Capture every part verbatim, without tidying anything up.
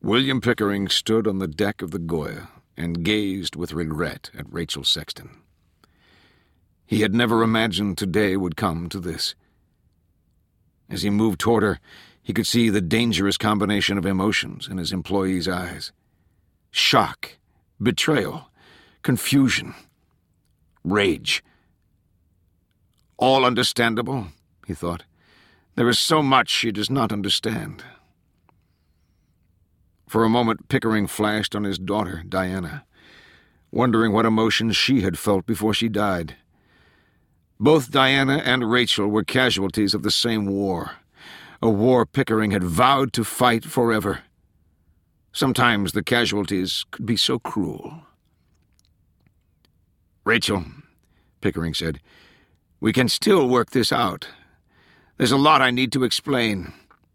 William Pickering stood on the deck of the Goya and gazed with regret at Rachel Sexton. He had never imagined today would come to this. As he moved toward her, he could see the dangerous combination of emotions in his employee's eyes. Shock, betrayal, confusion, rage. All understandable, he thought. There is so much she does not understand. For a moment, Pickering flashed on his daughter, Diana, wondering what emotions she had felt before she died. Both Diana and Rachel were casualties of the same war, a war Pickering had vowed to fight forever. Sometimes the casualties could be so cruel. "Rachel," Pickering said, "we can still work this out. There's a lot I need to explain."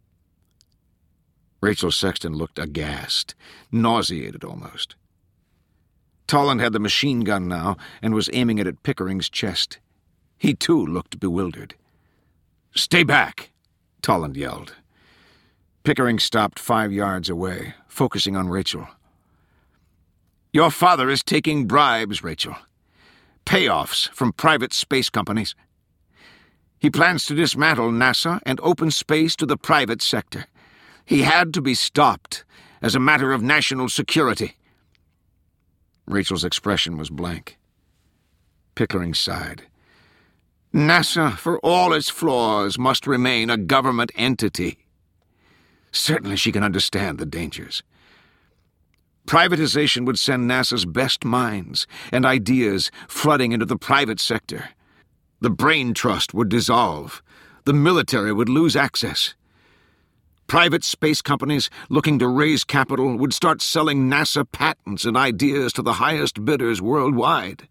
Rachel Sexton looked aghast, nauseated almost. Tolland had the machine gun now and was aiming it at Pickering's chest. He, too, looked bewildered. "Stay back!" Tolland yelled. Pickering stopped five yards away, focusing on Rachel. "Your father is taking bribes, Rachel. Payoffs from private space companies. He plans to dismantle NASA and open space to the private sector. He had to be stopped as a matter of national security." Rachel's expression was blank. Pickering sighed. "NASA, for all its flaws, must remain a government entity." Certainly she can understand the dangers. Privatization would send NASA's best minds and ideas flooding into the private sector. The brain trust would dissolve. The military would lose access. Private space companies looking to raise capital would start selling NASA patents and ideas to the highest bidders worldwide.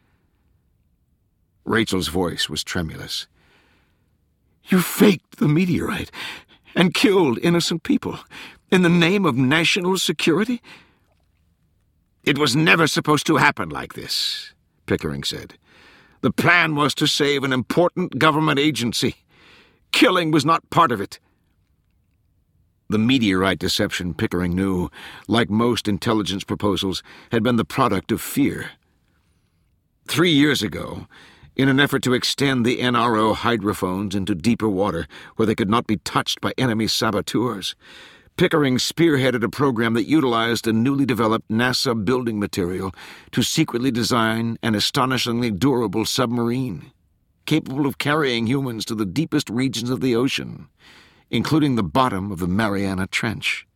Rachel's voice was tremulous. "You faked the meteorite and killed innocent people in the name of national security?" "It was never supposed to happen like this," Pickering said. "The plan was to save an important government agency. Killing was not part of it." The meteorite deception, Pickering knew, like most intelligence proposals, had been the product of fear. Three years ago, in an effort to extend the N R O hydrophones into deeper water where they could not be touched by enemy saboteurs, Pickering spearheaded a program that utilized a newly developed NASA building material to secretly design an astonishingly durable submarine, capable of carrying humans to the deepest regions of the ocean, including the bottom of the Mariana Trench.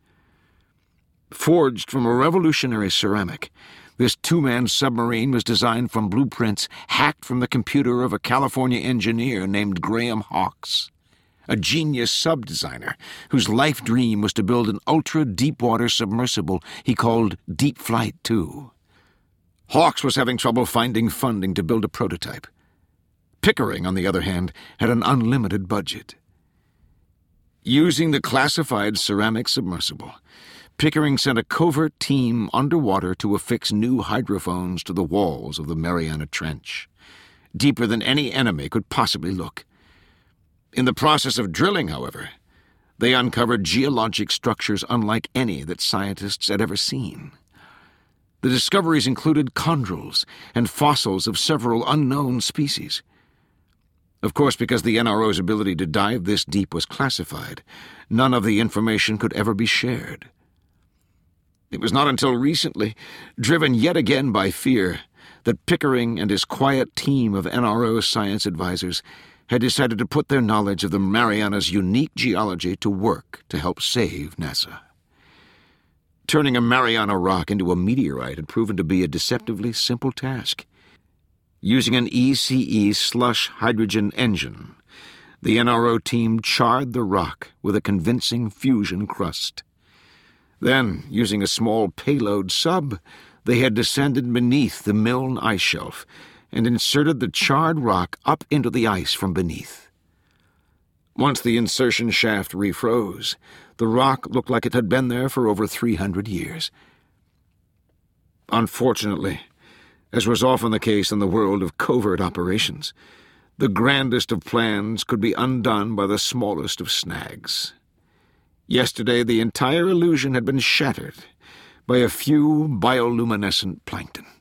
Forged from a revolutionary ceramic, this two-man submarine was designed from blueprints hacked from the computer of a California engineer named Graham Hawkes, a genius sub-designer whose life dream was to build an ultra-deep-water submersible he called Deep Flight two. Hawkes was having trouble finding funding to build a prototype. Pickering, on the other hand, had an unlimited budget. Using the classified ceramic submersible, Pickering sent a covert team underwater to affix new hydrophones to the walls of the Mariana Trench, deeper than any enemy could possibly look. In the process of drilling, however, they uncovered geologic structures unlike any that scientists had ever seen. The discoveries included chondrules and fossils of several unknown species. Of course, because the N R O's ability to dive this deep was classified, none of the information could ever be shared. It was not until recently, driven yet again by fear, that Pickering and his quiet team of N R O science advisors had decided to put their knowledge of the Mariana's unique geology to work to help save NASA. Turning a Mariana rock into a meteorite had proven to be a deceptively simple task. Using an E C E slush hydrogen engine, the N R O team charred the rock with a convincing fusion crust. Then, using a small payload sub, they had descended beneath the Milne ice shelf and inserted the charred rock up into the ice from beneath. Once the insertion shaft refroze, the rock looked like it had been there for over three hundred years. Unfortunately, as was often the case in the world of covert operations, the grandest of plans could be undone by the smallest of snags. Yesterday, the entire illusion had been shattered by a few bioluminescent plankton.